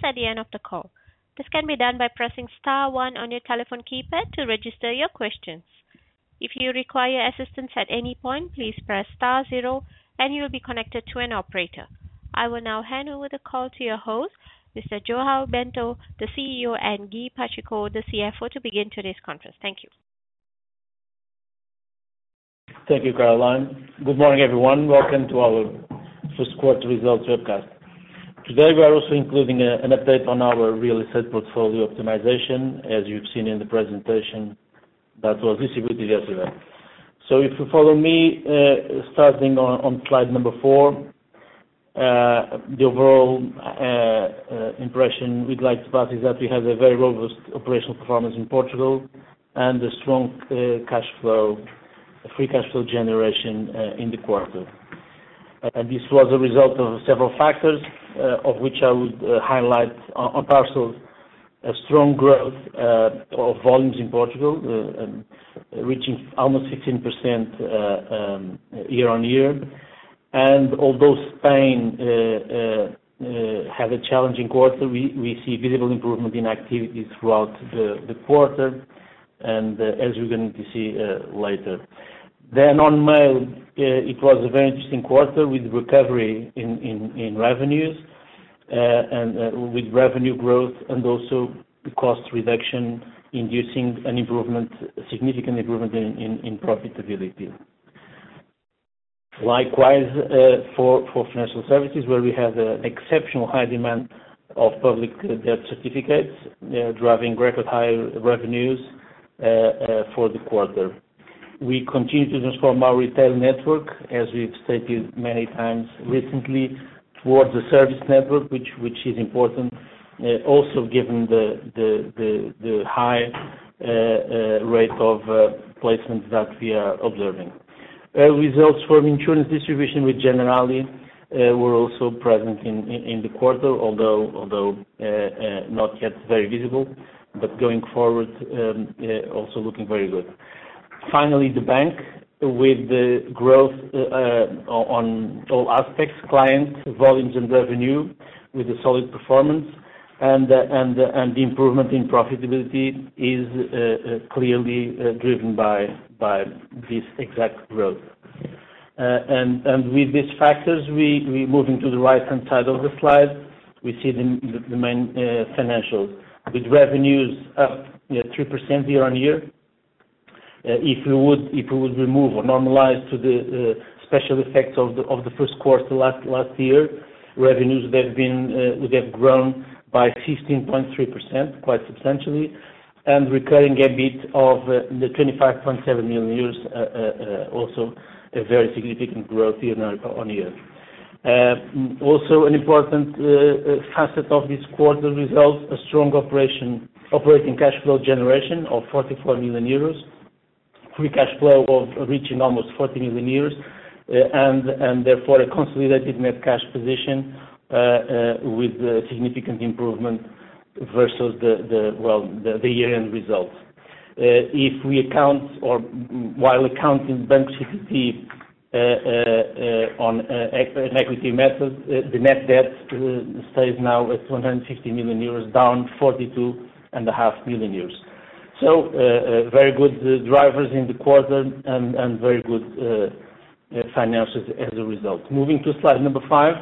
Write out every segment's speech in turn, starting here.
at the end of the call. This can be done by pressing star one on your telephone keypad to register your questions. If you require assistance at any point, please press star zero and you will be connected to an operator. I will now hand over the call to your host, Mr. João Bento, the CEO, and Guy Pacheco, the CFO, to begin today's conference. Thank you. Thank you, Caroline. Good morning, everyone. Welcome to our first quarter results webcast. Today, we are also including an update on our real estate portfolio optimization, as you've seen in the presentation that was distributed yesterday. So if you follow me, starting on slide number 4, the overall impression we'd like to pass is that we have a very robust operational performance in Portugal and a strong free cash flow generation in the quarter. And this was a result of several factors, of which I would highlight on parcels a strong growth of volumes in Portugal, reaching almost 15% year on year. And although Spain had a challenging quarter, we see visible improvement in activities throughout the quarter, and as we're going to see later. Then on mail, it was a very interesting quarter with recovery in revenues, and with revenue growth and also the cost reduction inducing a significant improvement in profitability. Likewise, for financial services, where we have an exceptional high demand of public debt certificates, driving record high revenues for the quarter. We continue to transform our retail network, as we've stated many times recently, towards a service network, which is important, also given the high rate of placements that we are observing. Results from insurance distribution with Generali were also present in the quarter, although not yet very visible, but going forward, also looking very good. Finally, the bank, with the growth on all aspects, clients, volumes and revenue, with a solid performance, and the improvement in profitability is clearly driven by this exact growth. And with these factors, we moving to the right-hand side of the slide, we see the main financials, with revenues up 3% year on year. If we would remove or normalize to the special effects of the first quarter last year, revenues would have grown by 15.3%, quite substantially, and recurring EBIT of the 25.7 million euros, also a very significant growth year on year. Also, an important facet of this quarter results, a strong operating cash flow generation of 44 million euros, free cash flow of reaching almost 40 million euros, and therefore a consolidated net cash position with a significant improvement versus the year-end results. If we account, or while accounting Banco CTT on an equity method, the net debt stays now at 150 million euros, down 42.5 million euros. So very good drivers in the quarter and very good financials as a result. Moving to slide number 5,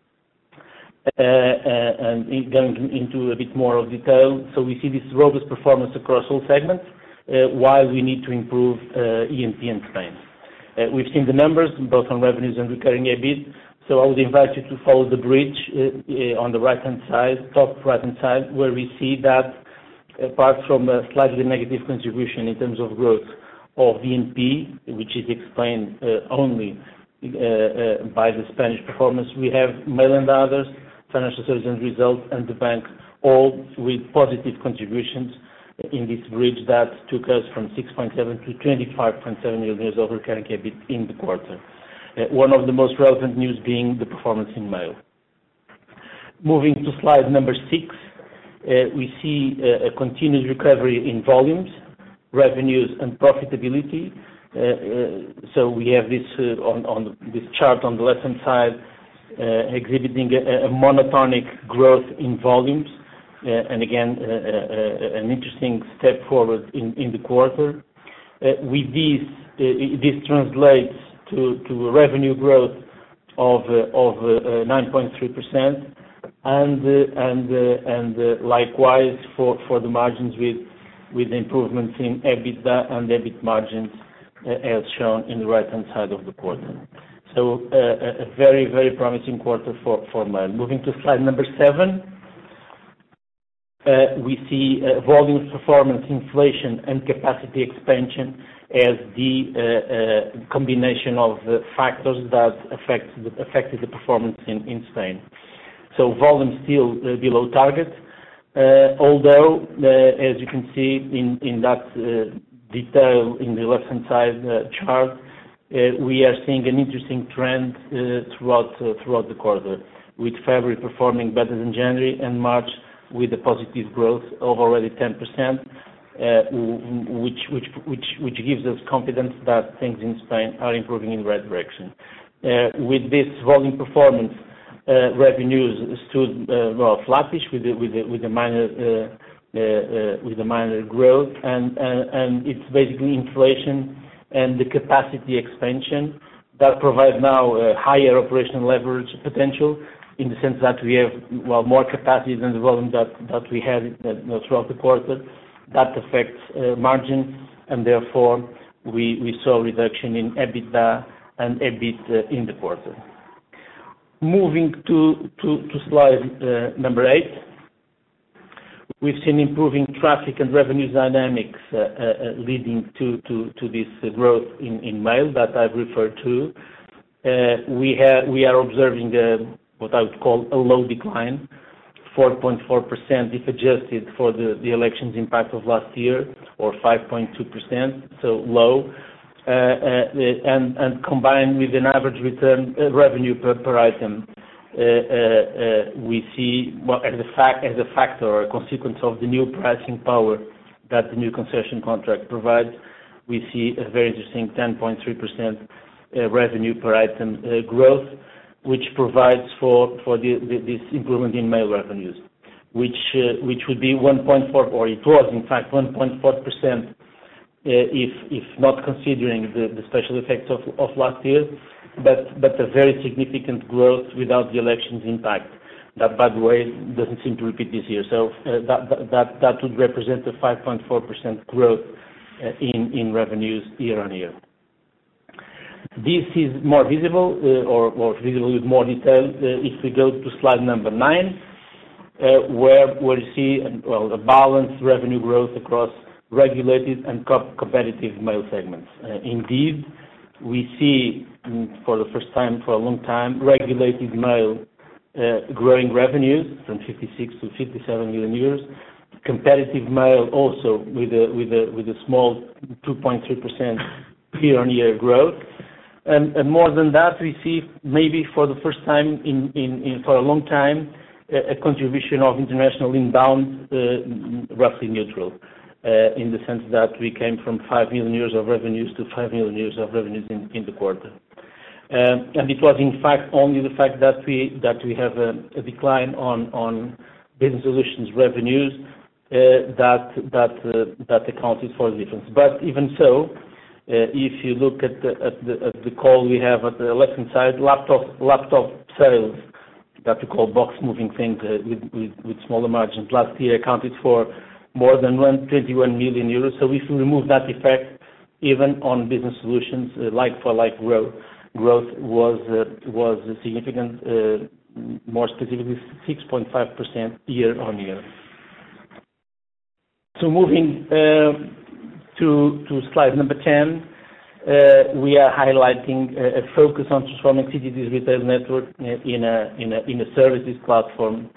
and going into a bit more of detail. So we see this robust performance across all segments, while we need to improve E&P in Spain. We've seen the numbers, both on revenues and recurring EBIT, so I would invite you to follow the bridge on the right-hand side, top right-hand side, where we see that apart from a slightly negative contribution in terms of growth of E&P, which is explained only by the Spanish performance, we have mail and others, financial services and results, and the bank, all with positive contributions in this bridge that took us from 6.7 to 25.7 million euros of recurring EBIT in the quarter. One of the most relevant news being the performance in mail. Moving to slide number 6, we see a continued recovery in volumes, revenues and profitability. So we have this on this chart on the left-hand side, exhibiting a monotonic growth in volumes, and again, an interesting step forward in the quarter. With this translates to a revenue growth of 9.3%, and likewise for the margins with improvements in EBITDA and EBIT margins, as shown in the right-hand side of the quarter. So a very, very promising quarter for Mail. Moving to slide number 7, we see volume performance, inflation, and capacity expansion as the combination of factors that affected the performance in Spain. So volume still below target, although as you can see in that detail in the left-hand side chart, we are seeing an interesting trend throughout the quarter, with February performing better than January and March with a positive growth of already 10%, which gives us confidence that things in Spain are improving in the right direction. With this volume performance, revenues stood flattish with a minor growth, and it's basically inflation and the capacity expansion that provide now a higher operational leverage potential, in the sense that we have more capacity than the volume that we had throughout the quarter. That affects margin, and therefore we saw a reduction in EBITDA and EBIT in the quarter. Moving to slide number 8, we've seen improving traffic and revenue dynamics leading to this growth in Mail that I've referred to. We are observing what I would call a low decline, 4.4% if adjusted for the elections impact of last year, or 5.2%, so low. And combined with an average return revenue per item, we see as a factor or a consequence of the new pricing power that the new concession contract provides, we see a very interesting 10.3% revenue per item growth, which provides for this improvement in Mail revenues, which would be 1.4, or it was in fact 1.4%. If not considering the special effects of last year, but a very significant growth without the elections impact. That, by the way, doesn't seem to repeat this year. So that would represent a 5.4% growth in revenues year on year. This is more visible, or visible with more detail, if we go to slide number 9, where we see a balanced revenue growth across regulated and competitive Mail segments. Indeed, we see for the first time for a long time regulated Mail growing revenues from 56 to 57 million euros. Competitive Mail also with a small 2.3% year-on-year growth. And more than that, we see maybe for the first time for a long time a contribution of international inbound roughly neutral, in the sense that we came from 5 million euros of revenues to 5 million euros of revenues in the quarter. And it was in fact only the fact that we have a decline on business solutions revenues that accounted for the difference. But even so, if you look at the call we have at the left-hand side, laptop sales that we call box moving things with smaller margins last year accounted for more than 21 million euros. So if we remove that effect, even on business solutions, like-for-like growth was significant, more specifically 6.5% year on year. So moving to slide number 10, we are highlighting a focus on transforming CTT's retail network in a services platform,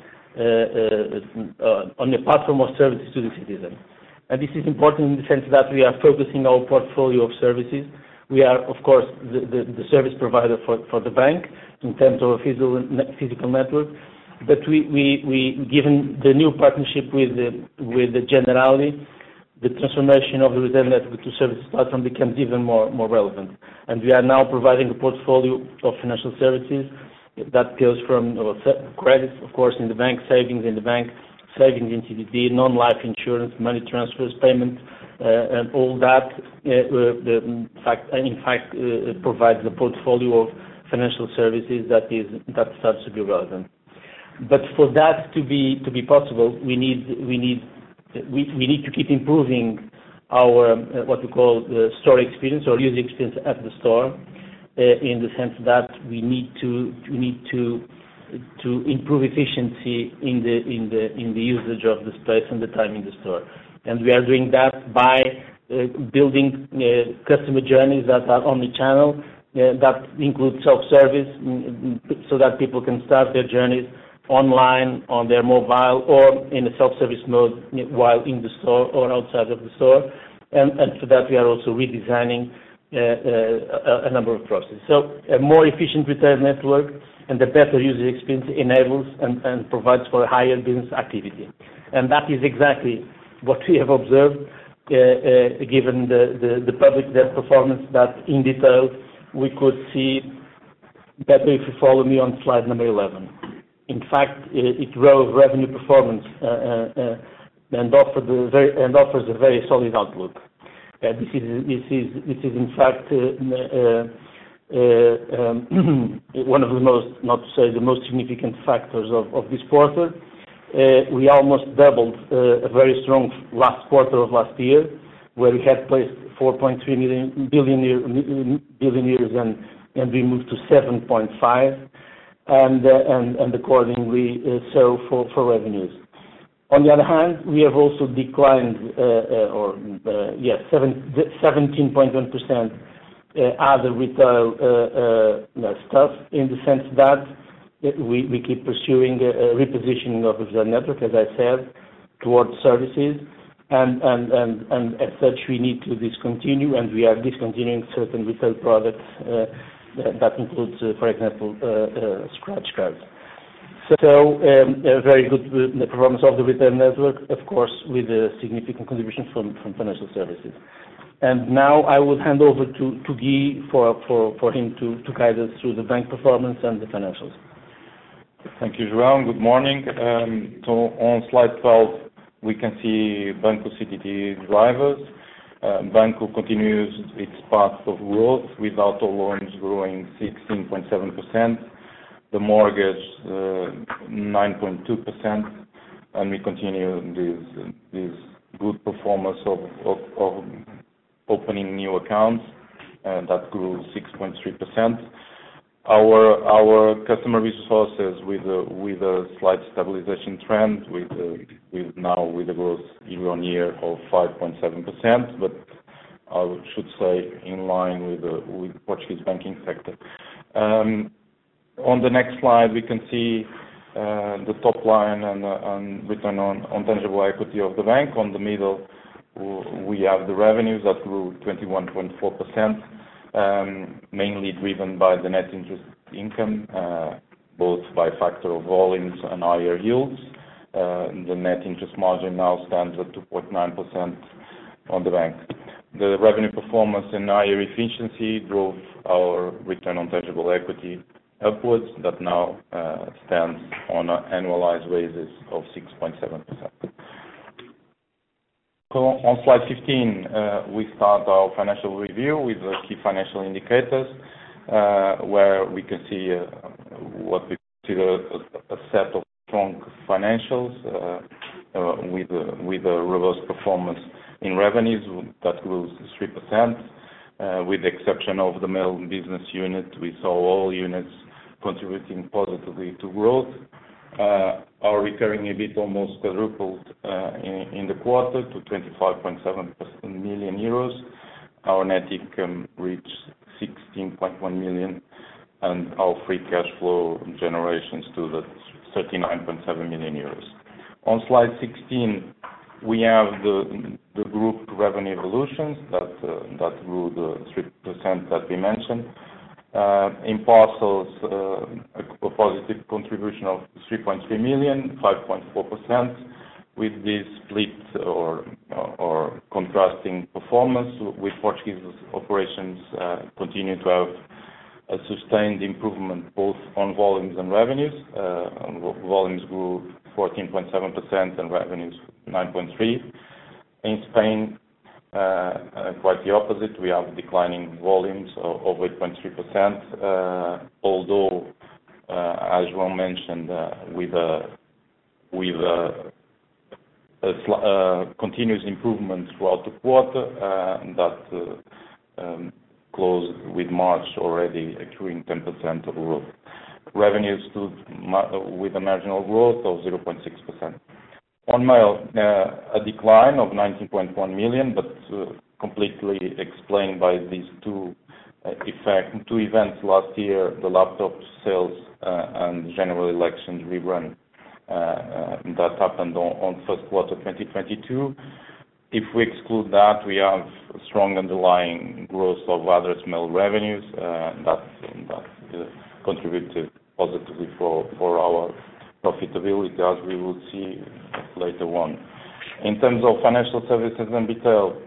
on a platform of services to the citizen. And this is important in the sense that we are focusing our portfolio of services. We are, of course, the service provider for the bank in terms of a physical network, but we given the new partnership with the Generali, the transformation of the retail network to services platform becomes even more relevant. And we are now providing a portfolio of financial services That goes from credit, of course, in the bank, savings in the bank, savings in CDD, non-life insurance, money transfers, payment, and all that. In fact, provides a portfolio of financial services that starts to be relevant. But for that to be possible, we need to keep improving our what we call the store experience or user experience at the store, in the sense that we need to improve efficiency in the usage of the space and the time in the store. And we are doing that by building customer journeys that are omni-channel, that include self-service, so that people can start their journeys online, on their mobile, or in a self-service mode while in the store or outside of the store. And for that, we are also redesigning a number of processes. So a more efficient retail network and a better user experience enables and provides for a higher business activity. And that is exactly what we have observed, given the public debt performance that in detail we could see better if you follow me on slide number 11. In fact, it drove revenue performance and offers a very solid outlook. This is in fact one of the most, not to say the most significant factors of this quarter. We almost doubled a very strong last quarter of last year, where we had placed 4.3 billion euros and we moved to 7.5. And accordingly, so for revenues. On the other hand, we have also declined, 17.1% other retail stuff, in the sense that we keep pursuing a repositioning of the network, as I said, towards services, and as such we need to discontinue, and we are discontinuing certain retail products. That includes, for example, scratch cards. So a very good performance of the retail network, of course, with a significant contribution from financial services. And now I will hand over to Guy for him to guide us through the bank performance and the financials. Thank you, João. Good morning. So on slide 12, we can see Banco CTT drivers. Banco continues its path of growth, with auto loans growing 16.7%, the mortgage 9.2%, and we continue this good performance of opening new accounts, that grew 6.3%. Our customer resources with a slight stabilization trend, with a growth year-on-year of 5.7%, but I should say in line with the Portuguese banking sector. On the next slide, we can see the top line and return on tangible equity of the bank. On the middle, we have the revenues that grew 21.4%. Mainly driven by the net interest income, both by factor of volumes and higher yields. The net interest margin now stands at 2.9% on the bank. The revenue performance and higher efficiency drove our return on tangible equity upwards, that now stands on an annualized basis of 6.7%. So on slide 15, we start our financial review with the key financial indicators, where we can see what we consider a set of strong financials, with a robust performance in revenues that grew 3%. With the exception of the mail business unit, we saw all units contributing positively to growth. Our recurring EBIT almost quadrupled in the quarter to 25.7 million euros. Our net income reached 16.1 million, and our free cash flow generation stood at 39.7 million euros. On slide 16, we have the group revenue evolutions that grew the 3% that we mentioned. In parcels, a positive contribution of 3.3 million, 5.4%, with this split or contrasting performance, with Portuguese operations continue to a sustained improvement both on volumes and revenues. Volumes grew 14.7% and revenues 9.3%. In Spain, quite the opposite. We have declining volumes of 8.3%, although, as João mentioned, with a continuous improvement throughout the quarter, that closed with March already accruing 10% of growth. Revenues stood with a marginal growth of 0.6%. On mail, a decline of 19.1 million, but completely explained by these two events last year, the laptop sales and general elections rerun that happened on first quarter 2022. If we exclude that, we have strong underlying growth of address mail revenues that contributed positively for our profitability, as we will see later on. In terms of financial services and retail,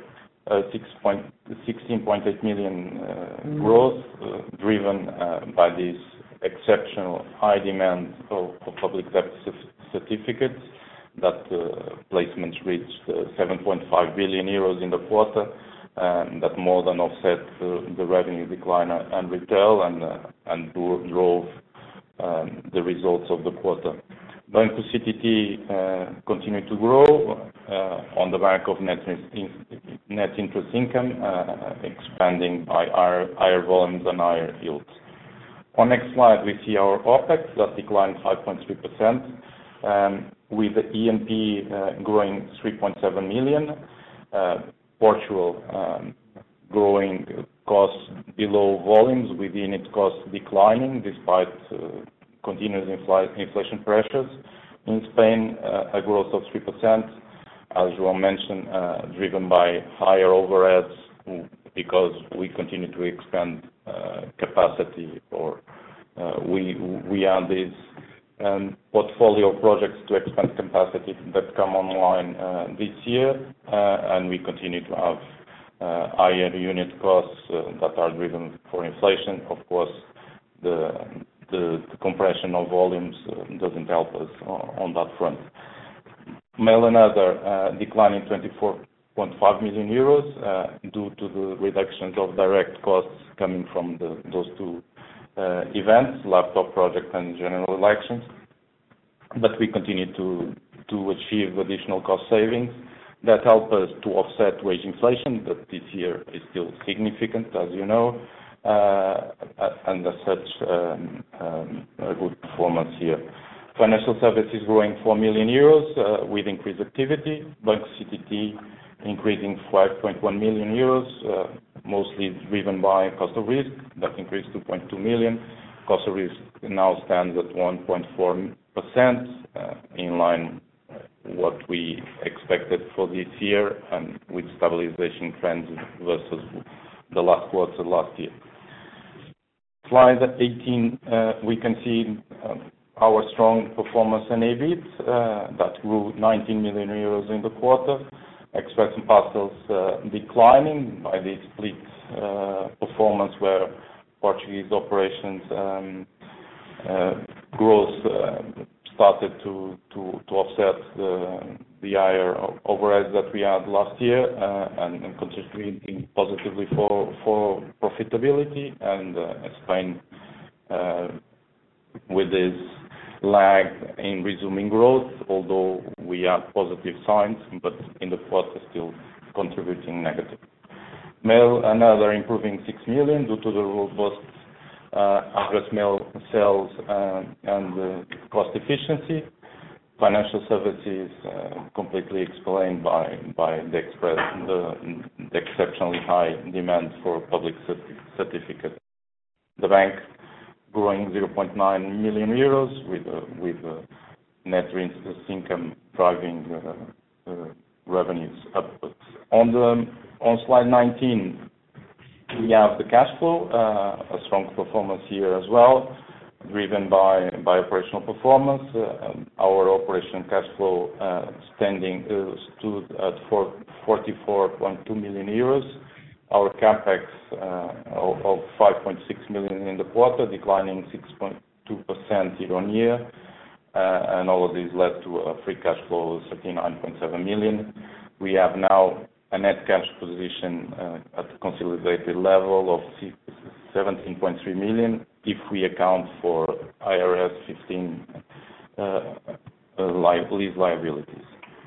16.8 million growth, driven by this exceptional high demand of public debt certificates. That placements reached 7.5 billion euros in the quarter, that more than offset the revenue decline and retail and drove the results of the quarter. Banco CTT continued to grow on the back of net interest income, expanding by higher volumes and higher yields. On next slide, we see our OpEx that declined 5.3%, with the E&P growing 3.7 million. Portugal growing costs below volumes, with unit costs declining despite continuous inflation pressures. In Spain, a growth of 3%, as João mentioned, driven by higher overheads because we continue to expand capacity, or we have this portfolio of projects to expand capacity that come online this year, and we continue to have higher unit costs that are driven for inflation. Of course, the compression of volumes doesn't help us on that front. Mail and other declining 24.5 million euros due to the reductions of direct costs coming from those two events, laptop project and general elections. But we continue to achieve additional cost savings that help us to offset wage inflation, that this year is still significant, as you know, and as such, a good performance here. Financial services growing 4 million euros with increased activity. Banco CTT increasing 5.1 million euros, mostly driven by cost of risk that increased 2.2 million. Cost of risk now stands at 1.4%, in line what we expected for this year and with stabilization trends versus the last quarter last year. Slide 18, we can see our strong performance in EBIT that grew 19 million euros in the quarter. Express and parcels declining by the split performance, where Portuguese operations growth started to offset the higher overheads that we had last year, and contributing positively for profitability. And Spain with this lag in resuming growth, although we have positive signs, but in the quarter still contributing negative. Mail and other improving 6 million due to the robust address mail sales and cost efficiency. Financial services completely explained by the exceptionally high demand for public certificates. The bank growing 0.9 million euros with net interest income driving revenues upwards. On slide 19, we have the cash flow, a strong performance here as well, driven by operational performance. Our operation cash flow stood at 44.2 million euros, our CapEx of 5.6 million in the quarter, declining 6.2% year-on-year. And all of these led to a free cash flow of 39.7 million. We have now a net cash position at the consolidated level of 17.3 million if we account for IFRS 15 lease liabilities.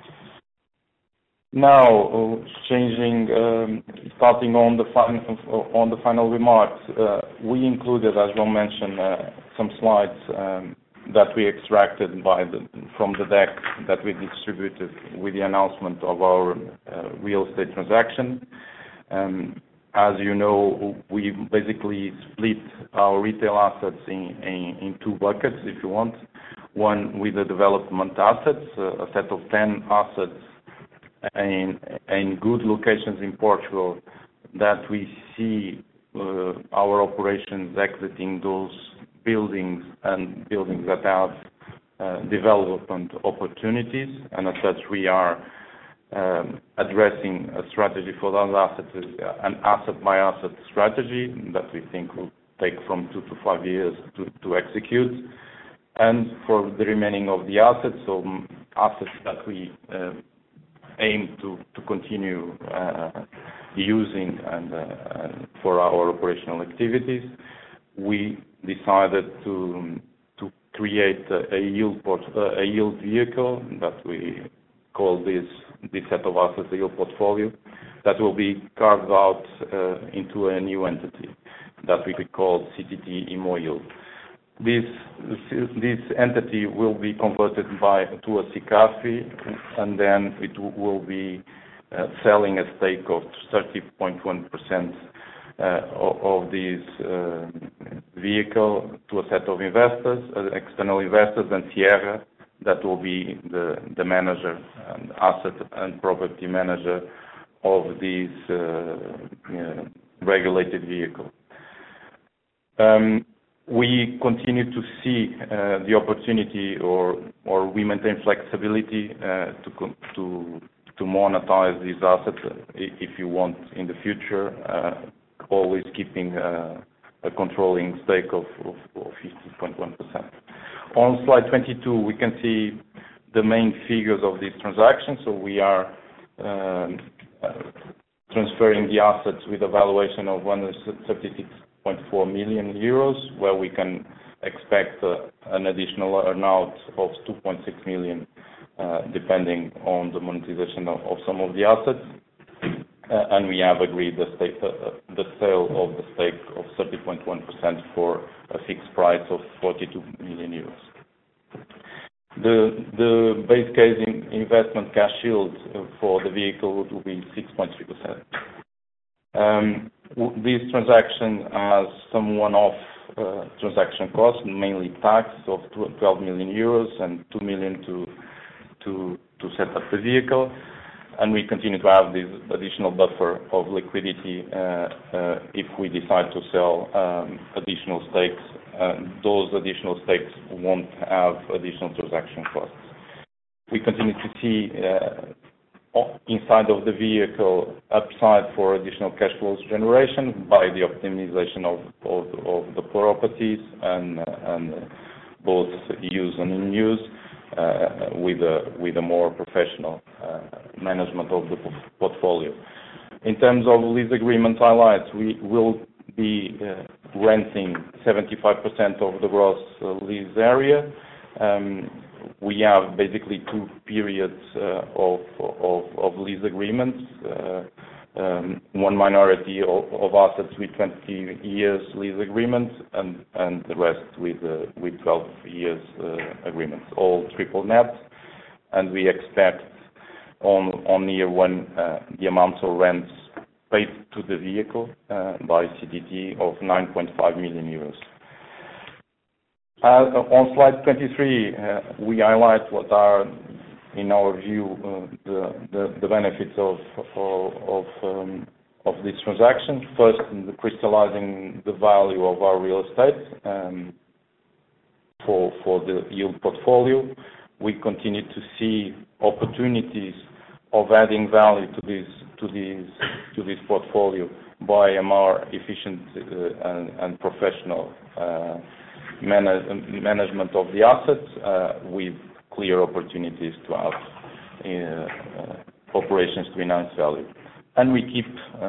Now, starting on the final remarks, we included, as João mentioned, some slides that we extracted from the deck that we distributed with the announcement of our real estate transaction. As you know, we basically split our retail assets in two buckets, if you want. One with the development assets, a set of 10 assets in good locations in Portugal that we see our operations exiting those buildings and buildings that have development opportunities, and as such we are addressing a strategy for those assets, an asset-by-asset strategy that we think will take from 2 to 5 years to execute. And for the remaining of the assets, so assets that we aim to continue using and for our operational activities, we decided to create a yield vehicle that we call this set of assets a yield portfolio that will be carved out into a new entity that we call CTT Immo Yield. This entity will be converted to a SICAV, and then it will be selling a stake of 30.1% of this vehicle to a set of investors, external investors, and Sierra, that will be the manager and asset and property manager of this regulated vehicle. We continue to see the opportunity, or we maintain flexibility to monetize these assets if you want in the future, always keeping a controlling stake of 50.1%. On slide 22, we can see the main figures of this transaction. So we are transferring the assets with a valuation of 136.4 million euros, where we can expect an additional earn-out of 2.6 million, depending on the monetization of some of the assets. And we have agreed the sale of the stake of 30.1% for a fixed price of 42 million euros. The base case investment cash yield for the vehicle will be 6.3%. This transaction has some one-off transaction costs, mainly tax of 12 million euros and 2 million to set up the vehicle. And we continue to have this additional buffer of liquidity if we decide to sell additional stakes. Those additional stakes won't have additional transaction costs. We continue to see inside of the vehicle upside for additional cash flows generation by the optimization of the properties and both use and in use with a more professional management of the portfolio. In terms of lease agreement highlights, we will be renting 75% of the gross lease area. We have basically 2 periods of lease agreements, one minority of assets with 20 years lease agreements, and the rest with 12 years agreements, all triple net. And we expect on year one the amounts of rents paid to the vehicle by CTT of 9.5 million euros. On slide 23, we highlight what are, in our view, the benefits of this transaction. First, crystallizing the value of our real estate for the yield portfolio. We continue to see opportunities of adding value to this portfolio by a more efficient and professional management of the assets, with clear opportunities to have operations to enhance value. And we keep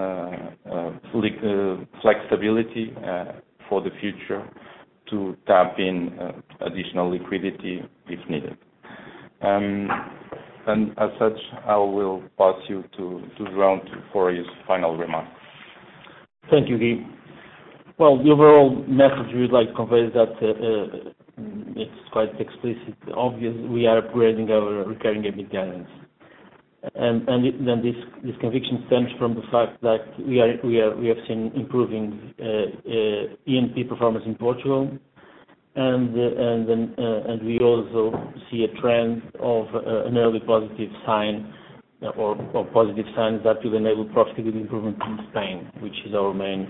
flexibility for the future to tap in additional liquidity if needed. And as such, I will pass you to João for his final remarks. Thank you, Guy. Well, the overall message we would like to convey is that it's quite explicit, obvious. We are upgrading our recurring EBIT guidance, and then this conviction stems from the fact that we have seen improving E&P performance in Portugal, and we also see a trend of an early positive sign or positive signs that will enable profitability improvement in Spain, which is our main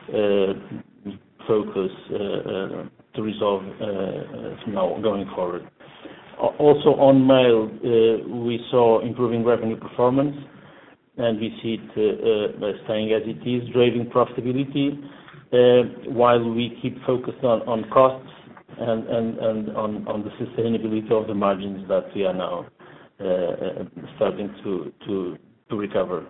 focus to resolve now going forward. Also on mail, we saw improving revenue performance, and we see it staying as it is, driving profitability, while we keep focused on costs and on the sustainability of the margins that we are now starting to recover.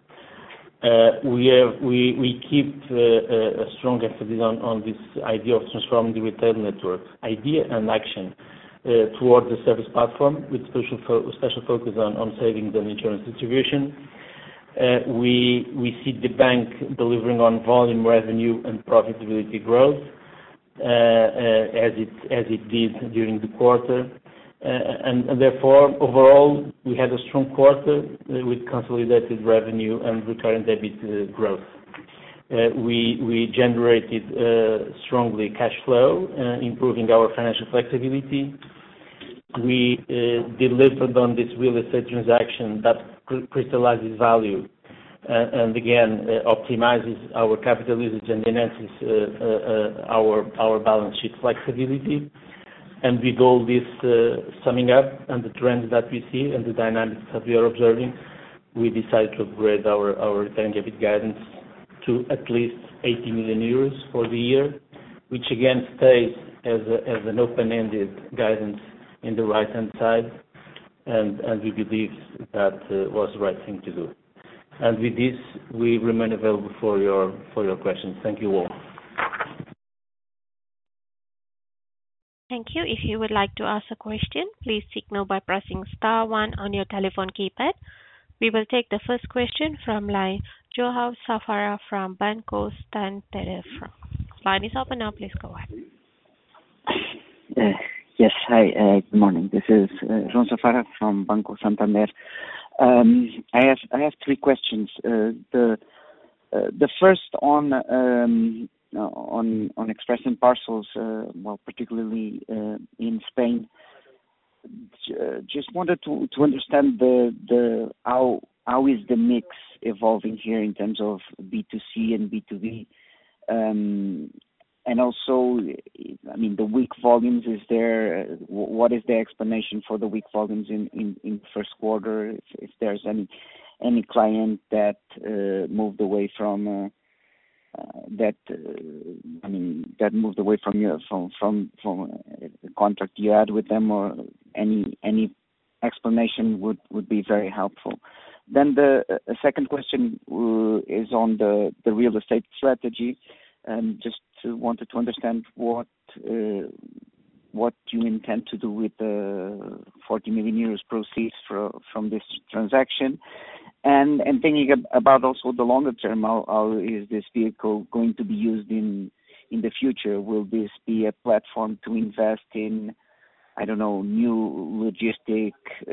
We keep a strong emphasis on this idea of transforming the retail network, idea and action, towards the service platform, with special focus on savings and insurance distribution. We see the bank delivering on volume, revenue, and profitability growth, as it did during the quarter. And therefore, overall, we had a strong quarter with consolidated revenue and recurrent EBIT growth. We generated strongly cash flow, improving our financial flexibility. We delivered on this real estate transaction that crystallizes value, and again optimizes our capital usage and enhances our balance sheet flexibility. And with all this summing up and the trends that we see and the dynamics that we are observing, we decided to upgrade our recurring EBIT guidance to at least 80 million euros for the year, which again stays as an open-ended guidance in the right-hand side, and we believe that was the right thing to do. And with this, we remain available for your questions. Thank you all. Thank you. If you would like to ask a question, please signal by pressing star one on your telephone keypad. We will take the first question from line João Safara from Banco Santander. Line is open now. Please go ahead. Yes. Hi. Good morning. This is João Safara from Banco Santander. I have three questions. The first on Express and Parcels, well, particularly in Spain. Just wanted to understand how is the mix evolving here in terms of B2C and B2B, and also, I mean, the weak volumes. What is the explanation for the weak volumes in first quarter? If there's any client that moved away from that moved away from you from the contract you had with them, or any explanation would be very helpful. Then the second question is on the real estate strategy, and just wanted to understand what you intend to do with the 40 million euros proceeds from this transaction. And thinking about also the longer term, how is this vehicle going to be used in the future? Will this be a platform to invest in, I don't know, new logistic,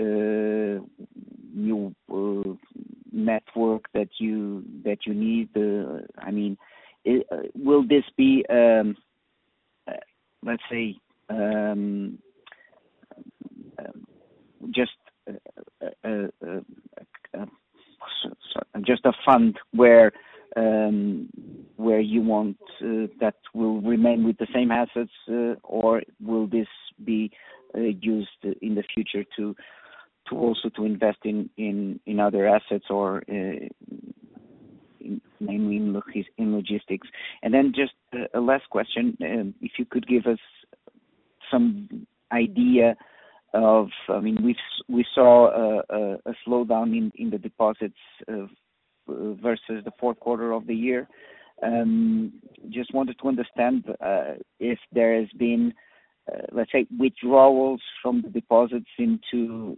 new network that you need? I mean, will this be, let's say, just a fund where you want that will remain with the same assets, or will this be used in the future to also to invest in other assets, or mainly in logistics? And then just a last question, if you could give us some idea of, I mean, we saw a slowdown in the deposits versus the fourth quarter of the year. Just wanted to understand if there has been, let's say, withdrawals from the deposits into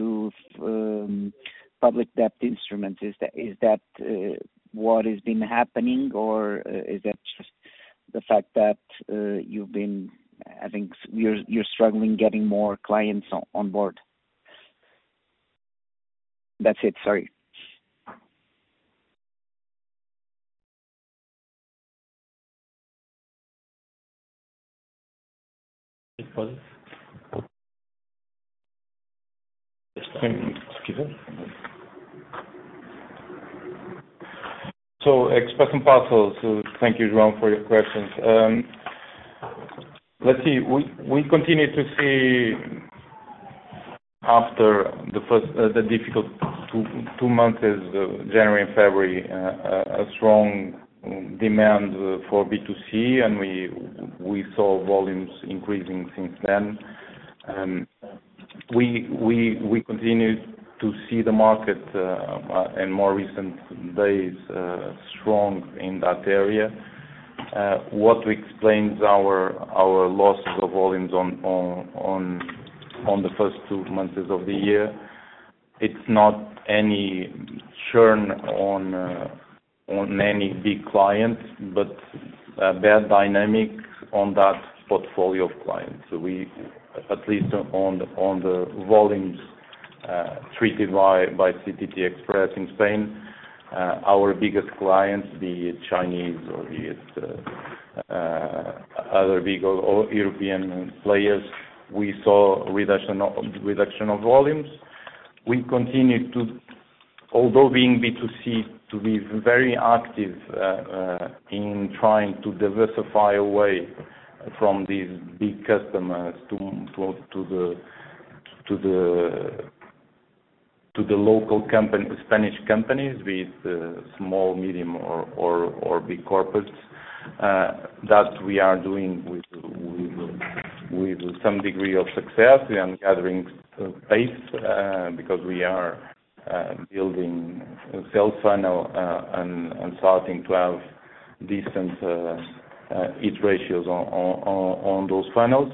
public debt instruments. Is that what has been happening, or is that just the fact that you're struggling getting more clients on board? That's it. Sorry. Deposits. So Express and Parcels, thank you, João, for your questions. Let's see, we continue to see after the difficult two months, January and February, a strong demand for B2C, and we saw volumes increasing since then. We continue to see the market in more recent days strong in that area. What explains our losses of volumes on the first 2 months of the year? It's not any churn on any big clients, but bad dynamics on that portfolio of clients. So we, at least on the volumes treated by CTT Express in Spain, our biggest clients, be it Chinese or be it other big or European players, we saw reduction of volumes. We continue to, although being B2C, to be very active in trying to diversify away from these big customers to the local Spanish companies, be it small, medium, or big corporates. That we are doing with some degree of success and gathering pace because we are building a sales funnel and starting to have decent hit ratios on those funnels.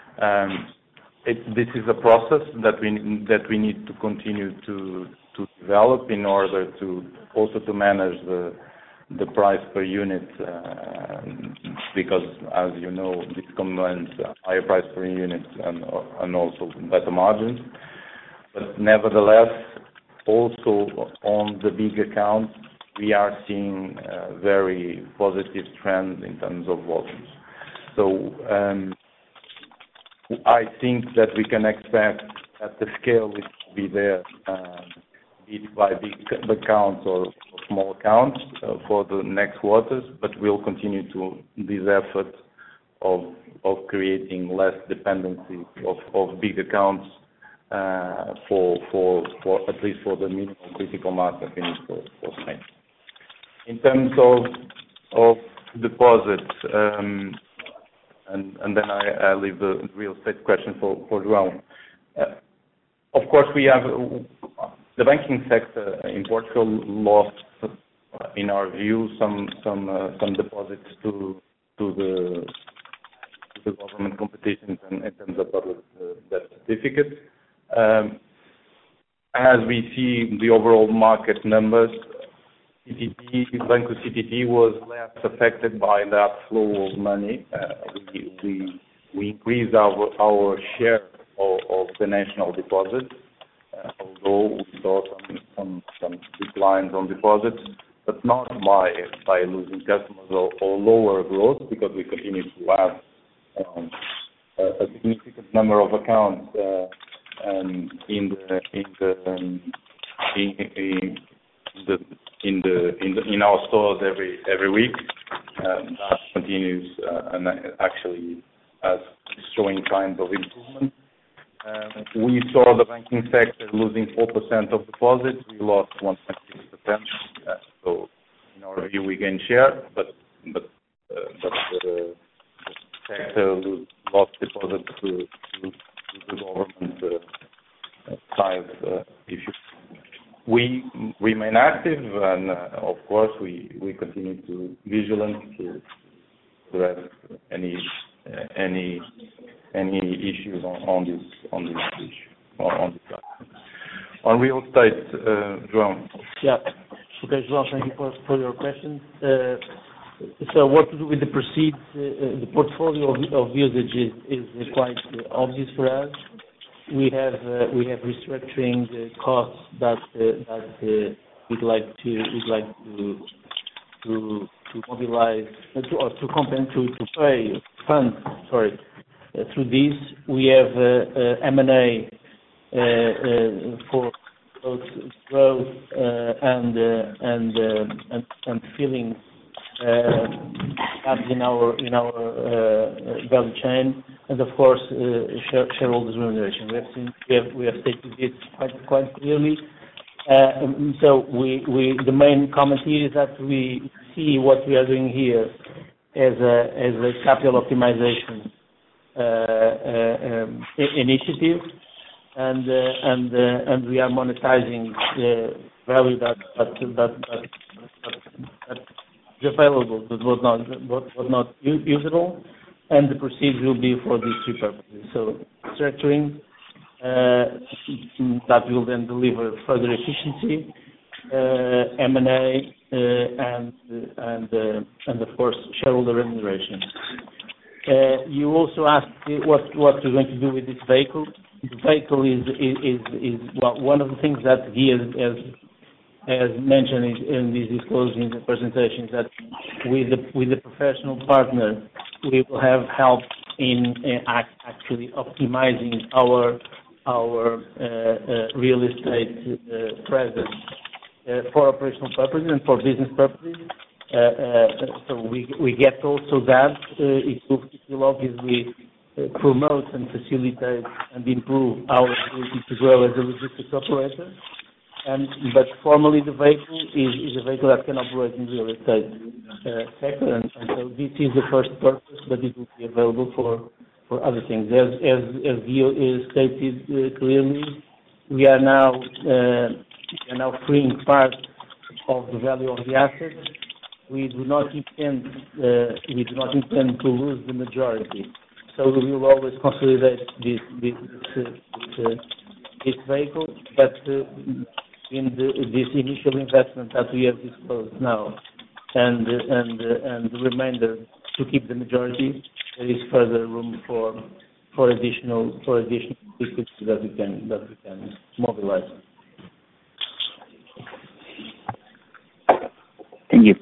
This is a process that we need to continue to develop in order to also to manage the price per unit because, as you know, this commands higher price per unit and also better margins. But nevertheless, also on the big accounts, we are seeing a very positive trend in terms of volumes. So I think that we can expect that the scale will be there, be it by big accounts or small accounts for the next quarters, but we'll continue to this effort of creating less dependency of big accounts for at least for the minimum critical mass that we need for Spain. In terms of deposits, and then I leave the real estate question for João. Of course, we have the banking sector in Portugal lost, in our view, some deposits to the government competitions in terms of public debt certificates. As we see the overall market numbers, Banco CTT was less affected by that flow of money. We increased our share of the national deposits, although we saw some declines on deposits, but not by losing customers or lower growth, because we continue to have a significant number of accounts in our stores every week. That continues and actually showing signs of improvement. We saw the banking sector losing 4% of deposits. We lost 1.6%. So in our maybe we gain share, but the sector lost deposits to the government side issue. We remain active, and of course we continue to vigilant to address any issues on this issue on this side. On real estate, João. Yeah. Okay, João, thank you for your question. So what to do with the proceeds? The portfolio of usage is quite obvious for us. We have restructuring costs that we'd like to mobilize to pay funds. Sorry. Through this, we have M&A for both growth and filling gaps in our value chain, and of course shareholders remuneration. We have stated this quite clearly. So the main comment here is that we see what we are doing here as a capital optimization initiative, and we are monetizing the value that is available but was not usable, and the proceeds will be for these three purposes. So structuring that will then deliver further efficiency, M&A, and of course shareholder remuneration. You also asked what we're going to do with this vehicle. The vehicle is one of the things that he has mentioned in this disclosing the presentation, is that with the professional partner we will have help in actually optimizing our real estate presence for operational purposes and for business purposes. So we get also that it will obviously promote and facilitate and improve our ability to grow as a logistics operator. But formally, the vehicle is a vehicle that can operate in real estate sector, and so this is the first purpose, but it will be available for other things. As Gio is stated clearly, we are now freeing part of the value of the assets. We do not intend to lose the majority. So we will always consolidate this vehicle, but in this initial investment that we have disclosed now, and the remainder to keep the majority, there is further room for additional liquidity that we can mobilize. Thank you.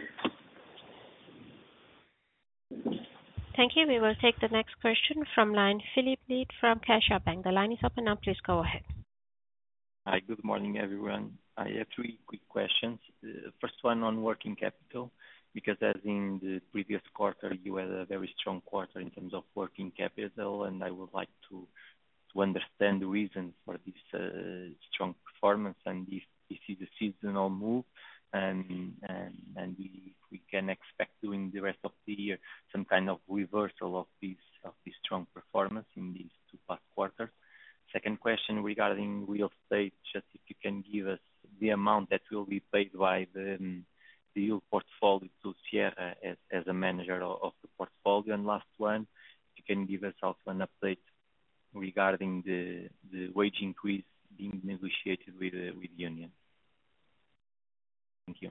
Thank you. We will take the next question from line Philip Lead from CaixaBank. The line is open now. Please go ahead. Hi, good morning, everyone. I have three quick questions. The first one on working capital, because as in the previous quarter, you had a very strong quarter in terms of working capital, and I would like to understand the reasons for this strong performance, and if this is a seasonal move, and we can expect during the rest of the year some kind of reversal of this strong performance in these two past quarters. Second question regarding real estate, just if you can give us the amount that will be paid by the yield portfolio to Sierra as a manager of the portfolio. And last one, if you can give us also an update regarding the wage increase being negotiated with union. Thank you.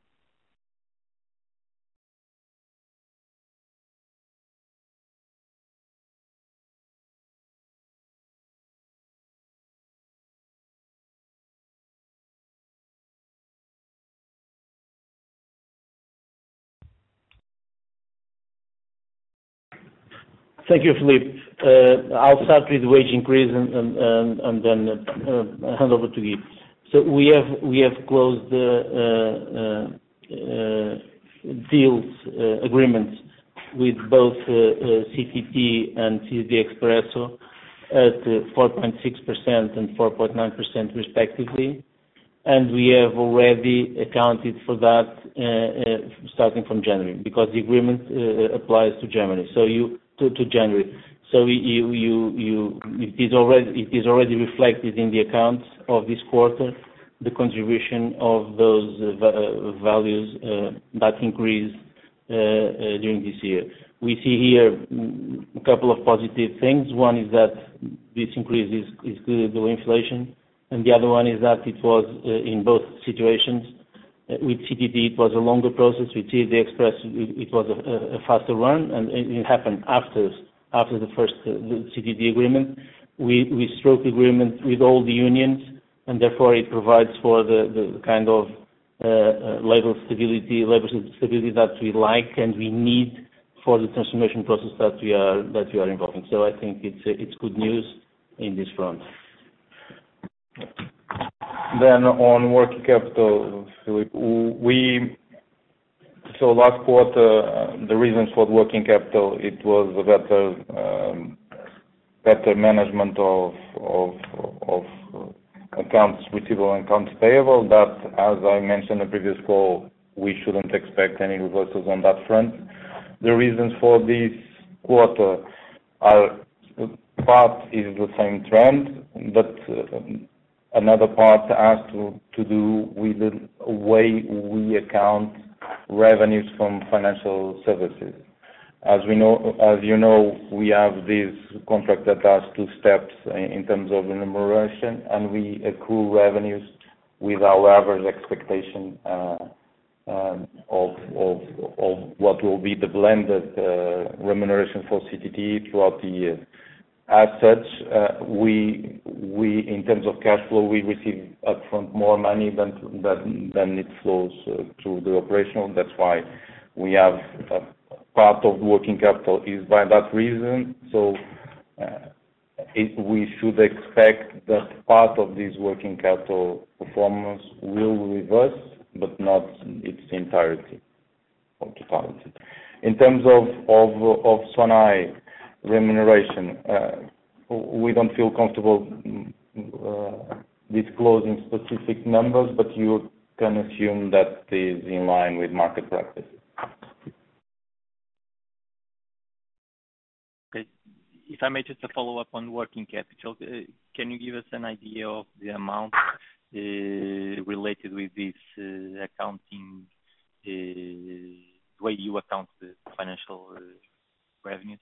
Thank you, Philippe. I'll start with the wage increase and then hand over to Guy. So we have closed agreements with both CTT and CD Expresso at 4.6% and 4.9% respectively. and we have already accounted for that starting from January, because the agreement applies to January. To January. It is already reflected in the accounts of this quarter, the contribution of those values that increased during this year. We see here a couple of positive things. One is that this increase is due to inflation, and the other one is that it was in both situations. With CTT, it was a longer process. With TAD Express, it was a faster run, and it happened after the first the CTT agreement. We struck agreement with all the unions, and therefore it provides for the kind of labor stability that we like and we need for the transformation process that we are involved in. So I think it's good news in this front. Then on working capital, Philip, so last quarter, the reasons for the working capital, it was a better management of accounts receivable and accounts payable. That, as I mentioned in the previous call, we shouldn't expect any reversals on that front. The reasons for this quarter are, part is the same trend, but another part has to do with the way we account revenues from financial services. As you know, we have this contract that has two steps in terms of remuneration, and we accrue revenues with our average expectation of what will be the blended remuneration for CTT throughout the year. As such, we in terms of cash flow, we receive upfront more money than it flows through the operational. That's why we have part of working capital is by that reason. So we should expect that part of this working capital performance will reverse, but not its entirety or totality. In terms of Sonae remuneration, we don't feel comfortable disclosing specific numbers, but you can assume that is in line with market practice. Okay. If I may just a follow up on working capital, can you give us an idea of the amount related with this accounting, the way you account the financial revenues?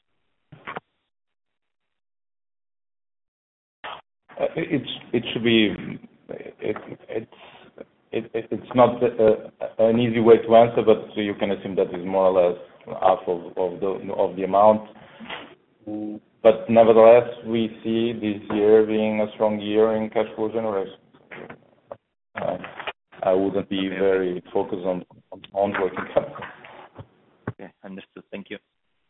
It should be. It's not an easy way to answer, but you can assume that is more or less half of the amount. But nevertheless, we see this year being a strong year in cash flow generation. I wouldn't be very focused on working capital. Okay, understood. Thank you.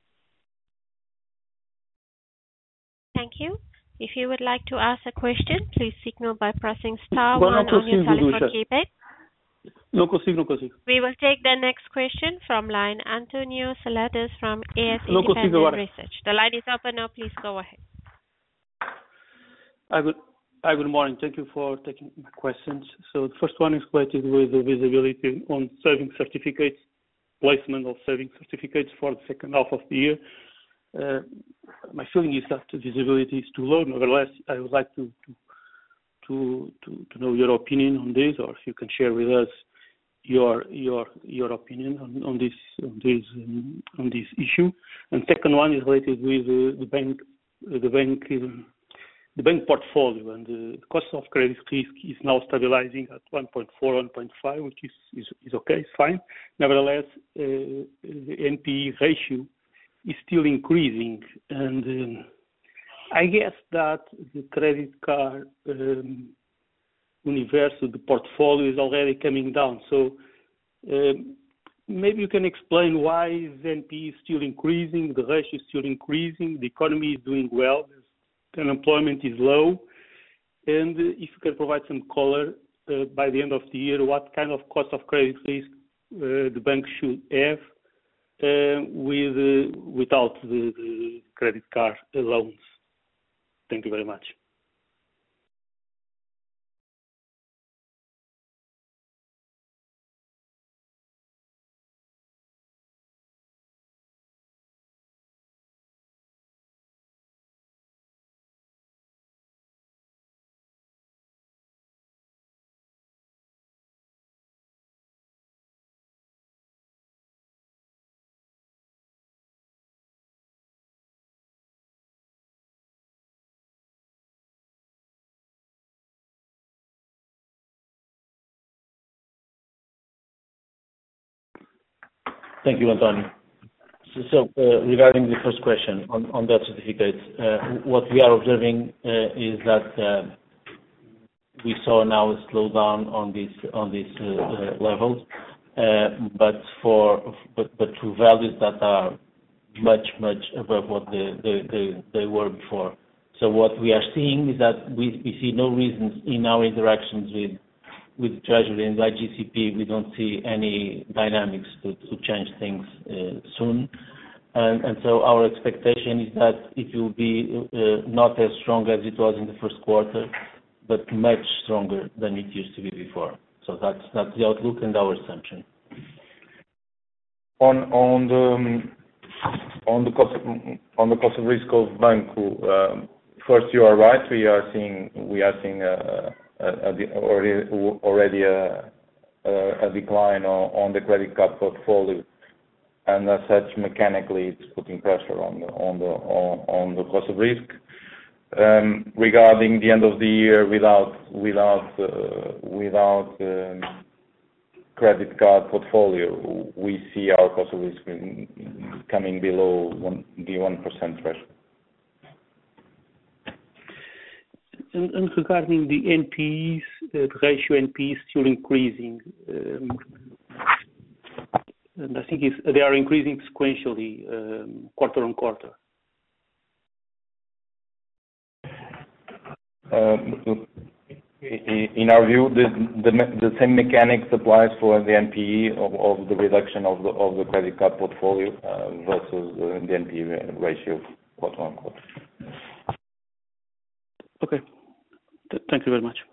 Thank you. If you would like to ask a question, please signal by pressing star one on your telephone keypad. No consigo. We will take the next question from line António Seladas from AS Independent Research. The line is open now. Please go ahead. Good morning. Thank you for taking my questions. So the first one is related with the visibility on saving certificates, placement of saving certificates for the second half of the year. My feeling is that the visibility is too low. Nevertheless, I would like to know your opinion on this, or if you can share with us your opinion on this issue. And second one is related with the bank portfolio, and the cost of credit risk is now stabilizing at 1.4, 1.5, which is okay, it's fine. Nevertheless, the NPE ratio is still increasing, and I guess that the credit card universe of the portfolio is already coming down. So maybe you can explain why the NPE is still increasing, the ratio is still increasing, the economy is doing well, the unemployment is low, and if you can provide some color by the end of the year, what kind of cost of credit risk the bank should have without the credit card loans. Thank you very much. Thank you, António. Regarding the first question on debt certificates, what we are observing is that we saw now a slowdown on these levels, but to values that are much above what they were before. So what we are seeing is that we see no reasons in our interactions with Treasury and IGCP. We don't see any dynamics to change things soon. And so our expectation is that it will be not as strong as it was in the first quarter, but much stronger than it used to be before. So that's the outlook and our assumption. On the cost of risk of Banco, first, you are right. We are seeing already a decline on the credit card portfolio, and as such, mechanically, it's putting pressure on the cost of risk. Regarding the end of the year, without credit card portfolio, we see our cost of risk coming below the 1% threshold. And regarding the NPEs, the ratio NPE is still increasing. And I think they are increasing sequentially, quarter on quarter. In our view, the same mechanics applies for the NPE of the reduction of the credit card portfolio versus the NPE ratio quarter on quarter. Okay. Thank you very much.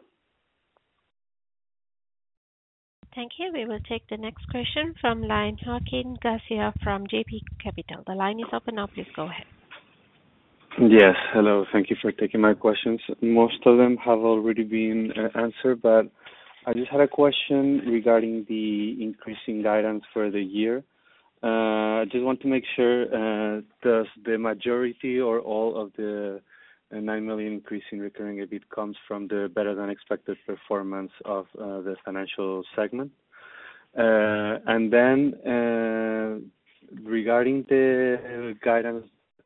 Thank you. We will take the next question from line Joaquin Garcia from JB Capital. The line is open now. Please go ahead. Yes. Hello. Thank you for taking my questions. Most of them have already been answered, but I just had a question regarding the increasing guidance for the year. I just want to make sure, does the majority or all of the 9 million increase in recurring EBIT comes from the better than expected performance of the financial segment? And then regarding the guidance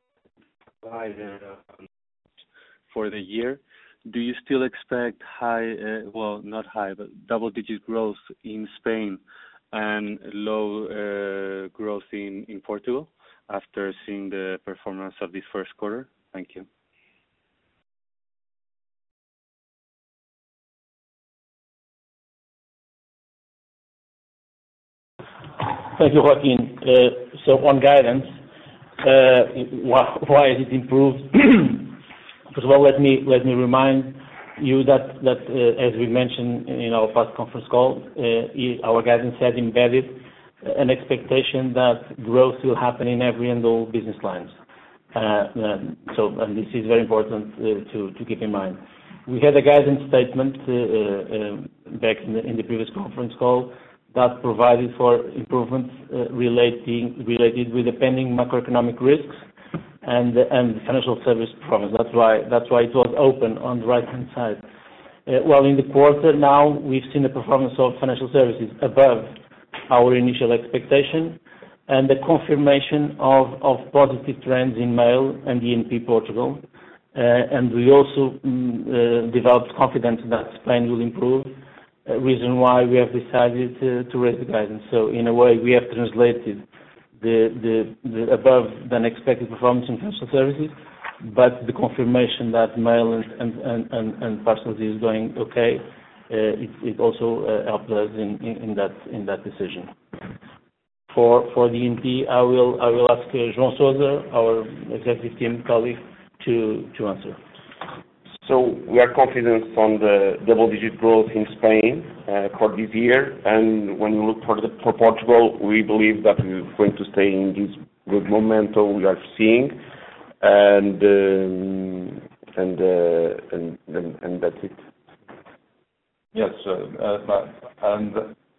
for the year, do you still expect not high, but double-digit growth in Spain and low growth in Portugal after seeing the performance of this first quarter? Thank you. Thank you, Joaquin. So on guidance, why has it improved? First of all, let me remind you that as we mentioned in our past conference call, our guidance had embedded an expectation that growth will happen in every and all business lines. And this is very important to keep in mind. We had a guidance statement back in the previous conference call that provided for improvements related with the pending macroeconomic risks and financial service performance. That's why it was open on the right-hand side. Well, in the quarter now, we've seen the performance of financial services above our initial expectation and the confirmation of positive trends in mail and E&P Portugal. And we also developed confidence that Spain will improve, reason why we have decided to raise the guidance. So in a way, we have translated the above than expected performance in financial services, but the confirmation that mail and parcels is going okay, it also helped us in that decision. For the E&P, I will ask João Sousa, our executive team colleague, to answer. So we are confident on the double-digit growth in Spain for this year, and when we look for Portugal, we believe that we're going to stay in this good momentum we are seeing, and that's it. Yes, and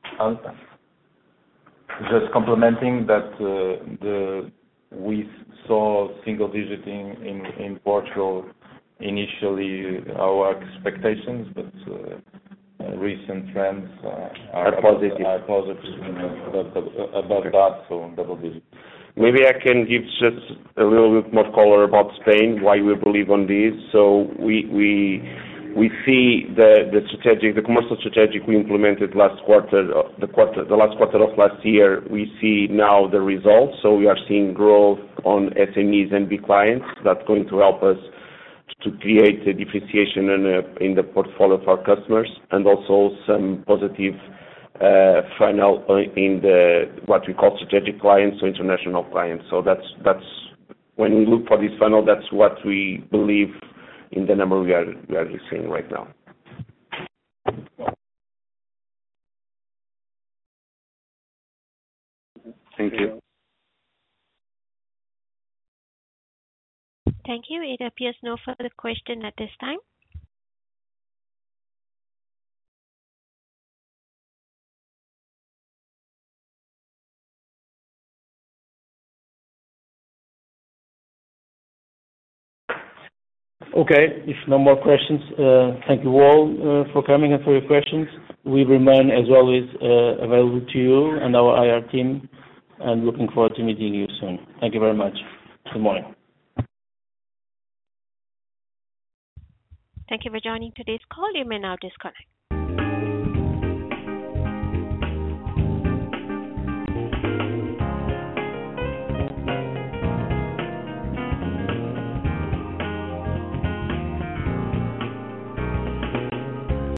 just complementing that, we saw single digit in Portugal. Initially, our expectations, but recent trends Are positive. Are positive, above that, so double digits. Maybe I can give just a little bit more color about Spain, why we believe on this. So we see the commercial strategy we implemented the last quarter of last year. We see now the results. So we are seeing growth on SMEs and big clients. That's going to help us to create a differentiation in the portfolio of our customers, and also some positive funnel in what we call strategic clients, so international clients. So that's when we look for this funnel, that's what we believe in the number we are seeing right now. Thank you. Thank you. It appears no further question at this time. Okay. If no more questions, thank you all for coming and for your questions. We remain, as always, available to you and our IR team, and looking forward to meeting you soon. Thank you very much. Good morning. Thank you for joining today's call. You may now disconnect.